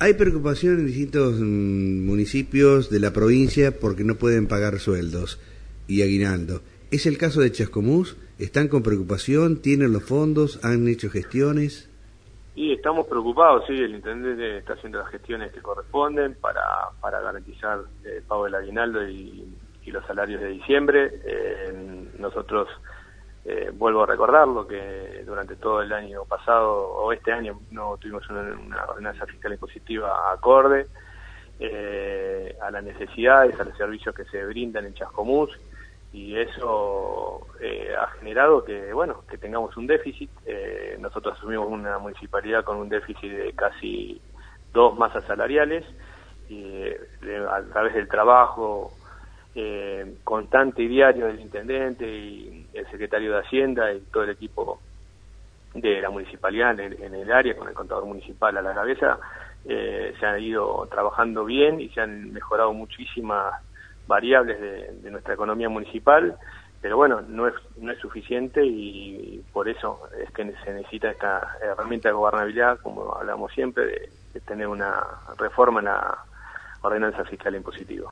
Hay preocupación en distintos municipios de la provincia porque no pueden pagar sueldos y aguinaldo. ¿Es el caso de Chascomús? ¿Están con preocupación? ¿Tienen los fondos? ¿Han hecho gestiones? Y estamos preocupados, sí, el intendente está haciendo las gestiones que corresponden para garantizar el pago del aguinaldo y los salarios de diciembre. Nosotros, vuelvo a recordarlo, que durante todo el año pasado, o este año, no tuvimos una ordenanza fiscal impositiva acorde a las necesidades, a los servicios que se brindan en Chascomús, y eso ha generado que tengamos un déficit. Nosotros asumimos una municipalidad con un déficit de casi 2 masas salariales, y a través del trabajo constante y diario del intendente y el secretario de Hacienda y todo el equipo de la municipalidad en el área, con el contador municipal a la cabeza, se han ido trabajando bien y se han mejorado muchísimas variables de nuestra economía municipal, pero bueno, no es suficiente, y por eso es que se necesita esta herramienta de gobernabilidad, como hablamos siempre, de tener una reforma en la ordenanza fiscal impositiva.